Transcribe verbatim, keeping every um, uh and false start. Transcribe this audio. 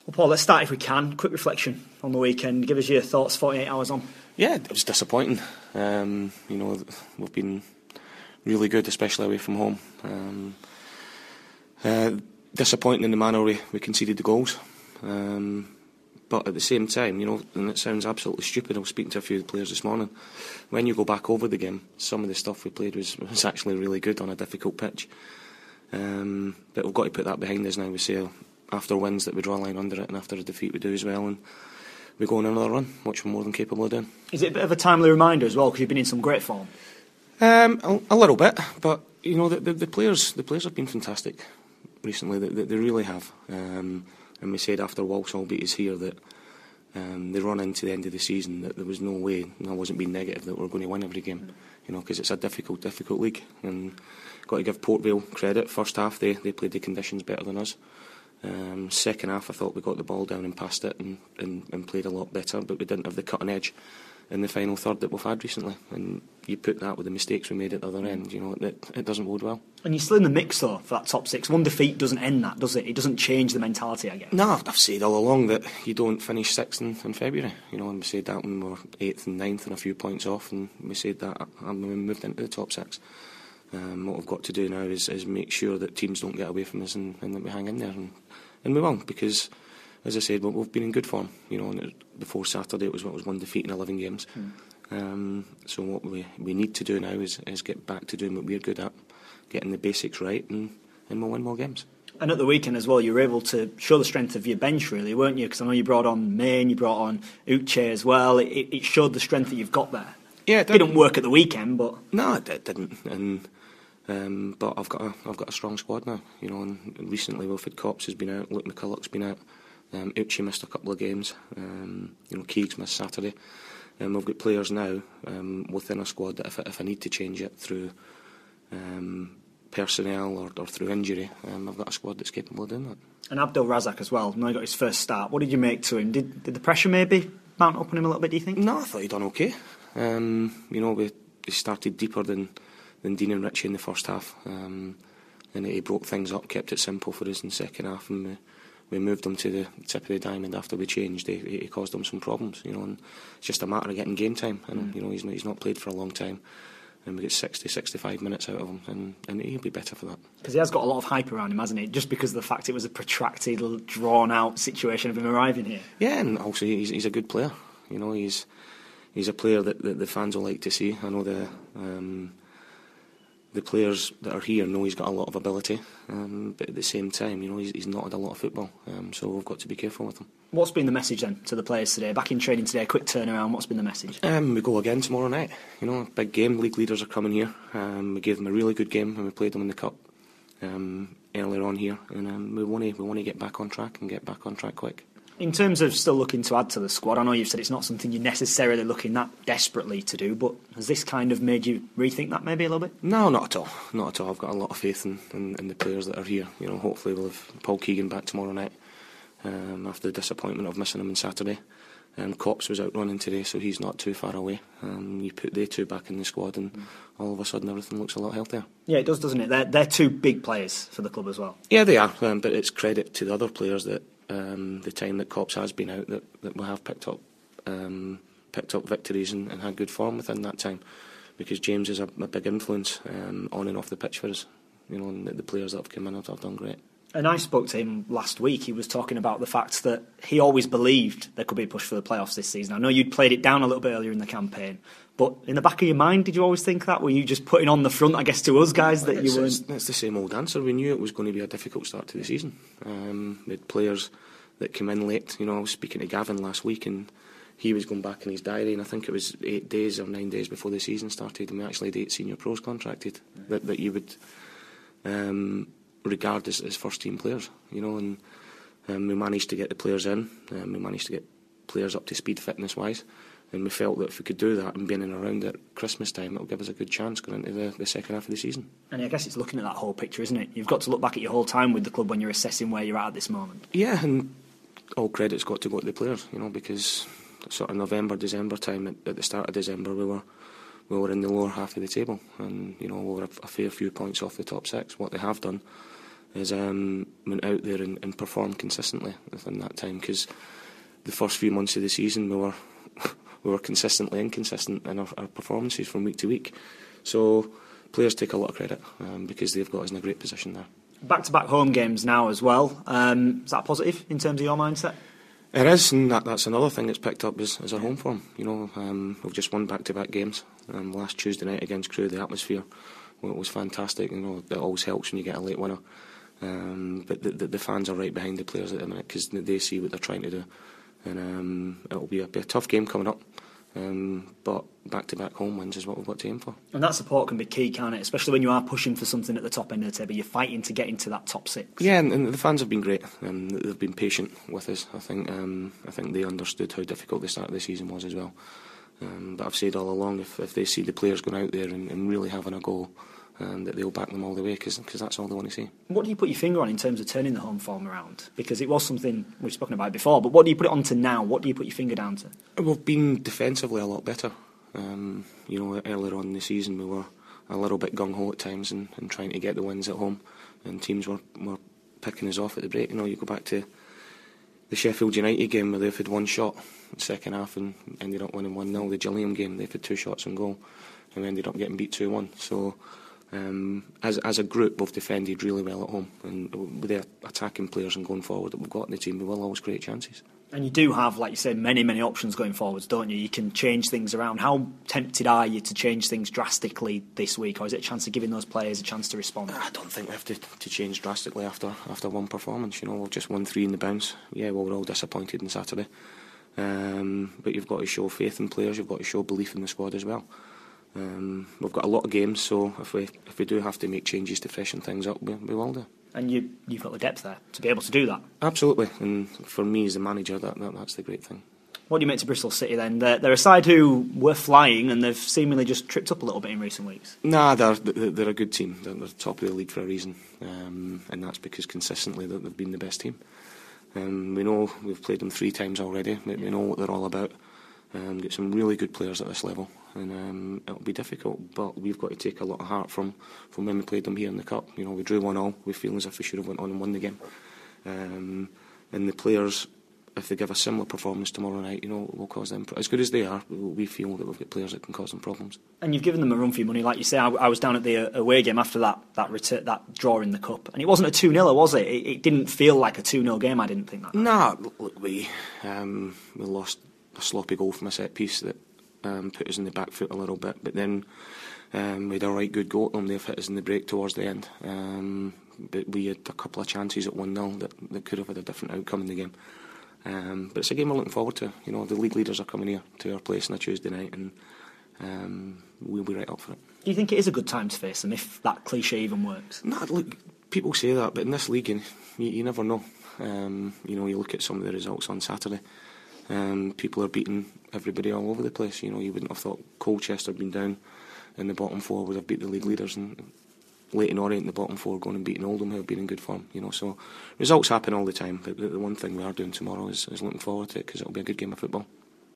Well, Paul, let's start if we can. Quick reflection on the weekend. Give us your thoughts forty-eight hours on. Yeah, it was disappointing. Um, you know, we've been really good, especially away from home. Um, uh, disappointing in the manner we, we conceded the goals. Um, but at the same time, you know, and it sounds absolutely stupid, I was speaking to a few of the players this morning, when you go back over the game, some of the stuff we played was, was actually really good on a difficult pitch. Um, but we've got to put that behind us now. We say after wins that we draw a line under it, and after a defeat we do as well, and we go on another run, which we're more than capable of doing. Is it a bit of a timely reminder as well, because you've been in some great form? Um, a, a little bit, but you know the, the, the players the players have been fantastic recently. They, they, they really have. Um, and we said after Walsall beat us here that um, they run into the end of the season that there was no way, and I wasn't being negative, that we're going to win every game. You know, because it's a difficult, difficult league, and got to give Port Vale credit. First half they they played the conditions better than us. Um, second half I thought we got the ball down and passed it and, and, and played a lot better, but we didn't have the cutting edge in the final third that we've had recently. And you put that with the mistakes we made at the other end, you know, it, it doesn't bode well. And you're still in the mix though for that top six. One defeat doesn't end that, does it? It doesn't change the mentality, I guess. No, I've said all along that you don't finish sixth in, in February. You know, and we said that when we were eighth and ninth and a few points off, and we said that when we moved into the top six. Um, what we've got to do now is, is make sure that teams don't get away from us, and, and that we hang in there, and, and we will, because as I said, we've been in good form. You know, and before Saturday it was what was one defeat in eleven games. Mm. Um, so what we we need to do now is, is get back to doing what we're good at, getting the basics right, and, and we'll win more games. And at the weekend as well, you were able to show the strength of your bench, really, weren't you? Because I know you brought on Main, you brought on Uche as well. It, it showed the strength that you've got there. Yeah, it did. didn't work at the weekend, but no, it, it didn't. And um, but I've got a, I've got a strong squad now. You know, and recently Wilfred Cops has been out, Luke McCulloch's been out, um, Uche missed a couple of games. Um, you know, Keegs missed Saturday. Um, we've got players now um, within a squad that if, if I need to change it through um, personnel or, or through injury, um, I've got a squad that's capable of doing that. And Abdel Razak as well, now he got his first start. What did you make to him? Did, did the pressure maybe mount up on him a little bit, do you think? No, I thought he'd done okay. Um, you know, we, we started deeper than, than Dean and Richie in the first half. Um, and he broke things up, kept it simple for us in the second half, and we, we moved him to the tip of the diamond after we changed. He, he caused them some problems, you know, and it's just a matter of getting game time. And mm. you know, he's not, he's not played for a long time, and we get sixty, sixty-five minutes out of him, and, and he'll be better for that. Because he has got a lot of hype around him, hasn't he? Just because of the fact it was a protracted, drawn-out situation of him arriving here. Yeah, and also he's, he's a good player. You know, he's he's a player that, that the fans will like to see. I know the um, the players that are here know he's got a lot of ability, um, but at the same time, you know, he's, he's not had a lot of football, um, so we've got to be careful with him. What's been the message then to the players today? Back in training today, quick turnaround, what's been the message? Um, we go again tomorrow night. You know, big game, league leaders are coming here. Um, we gave them a really good game when we played them in the Cup um, earlier on here, and um, we want to we want to get back on track and get back on track quick. In terms of still looking to add to the squad, I know you've said it's not something you're necessarily looking that desperately to do, but has this kind of made you rethink that maybe a little bit? No, not at all. Not at all. I've got a lot of faith in, in, in the players that are here. You know, hopefully we'll have Paul Keegan back tomorrow night um, after the disappointment of missing him on Saturday. Um, Cops was out running today, so he's not too far away. Um, you put they two back in the squad, and mm. all of a sudden everything looks a lot healthier. Yeah, it does, doesn't it? They're, they're two big players for the club as well. Yeah, they are, um, but it's credit to the other players that Um, the time that Cops has been out, that, that we have picked up um, picked up victories and, and had good form within that time, because James is a, a big influence um, on and off the pitch for us. You know, and the, the players that have come in have, have done great. And I spoke to him last week. He was talking about the fact that he always believed there could be a push for the playoffs this season. I know you'd played it down a little bit earlier in the campaign, but in the back of your mind, did you always think that? Were you just putting on the front, I guess, to us guys that it's, you weren't? It's, it's the same old answer. We knew it was going to be a difficult start to the season. Um, we had players that came in late. You know, I was speaking to Gavin last week, and he was going back in his diary, and I think it was eight days or nine days before the season started, and we actually had eight senior pros contracted that, that you would um, regard as, as first team players. You know, and um, we managed to get the players in. Um, we managed to get players up to speed fitness wise, and we felt that if we could do that and being in around at Christmas time, it'll give us a good chance going into the, the second half of the season. And I guess it's looking at that whole picture, isn't it? You've got to look back at your whole time with the club when you're assessing where you're at at this moment. Yeah, and all credit's got to go to the players, you know, because sort of November, December time, at, at the start of December, we were we were in the lower half of the table, and you know, we were a, a fair few points off the top six. What they have done has um, went out there and, and performed consistently within that time, because the first few months of the season we were we were consistently inconsistent in our, our performances from week to week. So players take a lot of credit um, because they've got us in a great position there. Back-to-back home games now as well. Um, is that positive in terms of your mindset? It is, and that, that's another thing that's picked up is, is our home form. You know, um, we've just won back-to-back games. Um, last Tuesday night against Crewe, the atmosphere well, it was fantastic. You know, it always helps when you get a late winner. Um, but the, the, the fans are right behind the players at the minute because they see what they're trying to do. And um, it'll be a, be a tough game coming up. Um, but back-to-back home wins is what we've got to aim for. And that support can be key, can't it? Especially when you are pushing for something at the top end of the table. You're fighting to get into that top six. Yeah, and, and the fans have been great. Um, they've been patient with us. I think um, I think they understood how difficult the start of the season was as well. Um, but I've said all along, if, if they see the players going out there and, and really having a go, um, that they'll back them all the way, because that's all they want to see. What do you put your finger on in terms of turning the home form around? Because it was something we've spoken about before, but what do you put it on to now? What do you put your finger down to? We've been defensively a lot better. Um, you know, earlier on in the season we were a little bit gung-ho at times and, and trying to get the wins at home, and teams were, were picking us off at the break. You know, you go back to the Sheffield United game where they've had one shot in the second half and ended up winning one nil. The Gillingham game, they've had two shots on goal and we ended up getting beat two one. So um, as, as a group we've defended really well at home, and with the attacking players and going forward that we've got in the team, we will always create chances. And you do have, like you said, many, many options going forwards, don't you? You can change things around. How tempted are you to change things drastically this week, or is it a chance of giving those players a chance to respond? I don't think we have to, to change drastically after after one performance. You know, we've just won three in the bounce. Yeah, well, we're all disappointed on Saturday, um, but you've got to show faith in players. You've got to show belief in the squad as well. Um, we've got a lot of games, so if we if we do have to make changes to freshen things up, we, we will do. And you, you've got the depth there to be able to do that. Absolutely, and for me as the manager, that, that that's the great thing. What do you make to Bristol City then? They're, they're a side who were flying and they've seemingly just tripped up a little bit in recent weeks. Nah, they're they're a good team. They're, they're top of the league for a reason, um, and that's because consistently they've been the best team. Um, we know we've played them three times already. We, we know what they're all about. Um, get some really good players at this level, and um, it'll be difficult, but we've got to take a lot of heart from, from when we played them here in the Cup. You know, we drew one all. We feel as if we should have went on and won the game. Um, and the players, if they give a similar performance tomorrow night, you know, will cause them, as good as they are, we feel that we've got players that can cause them problems. And you've given them a run for your money, like you say. I, I was down at the away game after that that return, that draw in the Cup, and it wasn't a two nil, was it? it? It didn't feel like a two nil game. I didn't think that. Nah, look, we um, we lost a sloppy goal from a set piece that um, put us in the back foot a little bit, but then um, we had a right good go at them. They've hit us in the break towards the end, um, but we had a couple of chances at one nil that, that could have had a different outcome in the game. Um, but it's a game we're looking forward to. You know, the league leaders are coming here to our place on a Tuesday night, and um, we'll be right up for it. Do you think it is a good time to face them, if that cliche even works? No, look, people say that, but in this league, you, you never know. Um, you know, you look at some of the results on Saturday. Um, people are beating everybody all over the place. You know, you wouldn't have thought Colchester been down in the bottom four would have beat the league leaders, and Leyton Orient in the bottom four going and beating Oldham, who have been in good form. You know, so results happen all the time. But the, the one thing we are doing tomorrow is, is looking forward to it, because it'll be a good game of football.